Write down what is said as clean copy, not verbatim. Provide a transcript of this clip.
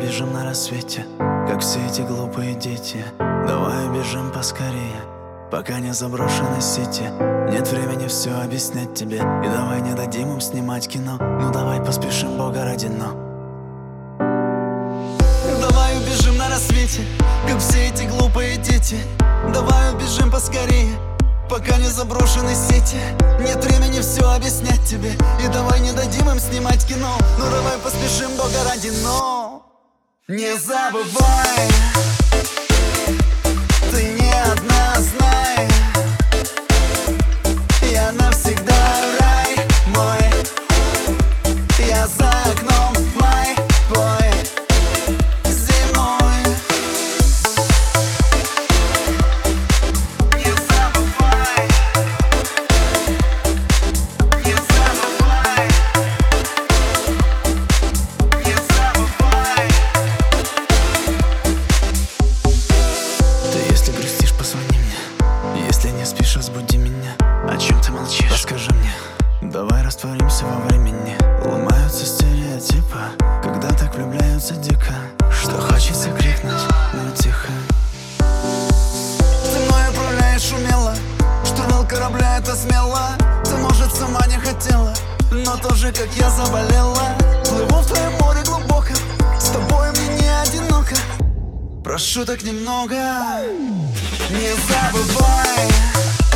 бежим на рассвете, как все эти глупые дети. Давай бежим поскорее, пока не заброшены сети. Нет времени все объяснять тебе, и давай не дадим им снимать кино. Ну давай поспешим, Бога ради, но давай убежим на рассвете, как все эти глупые дети. Давай убежим поскорее, пока не заброшены сети. Нет времени все объяснять тебе, и давай не дадим им снимать кино. Ну давай поспешим, Бога ради, но не забывай, ты не одна, знай, я навсегда рай мой, я за окном май твой зимой. Не забывай, не забывай, не забывай. Ты если грустишь, позвони мне, если не спишь, разбуди меня. О чем ты молчишь? Расскажи мне. Давай растворимся во времени. Ломаются стереотипы, когда так влюбляются дико, что хочется крикнуть, но тихо. Ты мной управляешь умело, штурвал корабля это смело. Ты, может, сама не хотела, но тоже, как я, заболела. Плыву в твоем море глубоко, с тобой мне не одиноко. Прошу так немного, не забывай.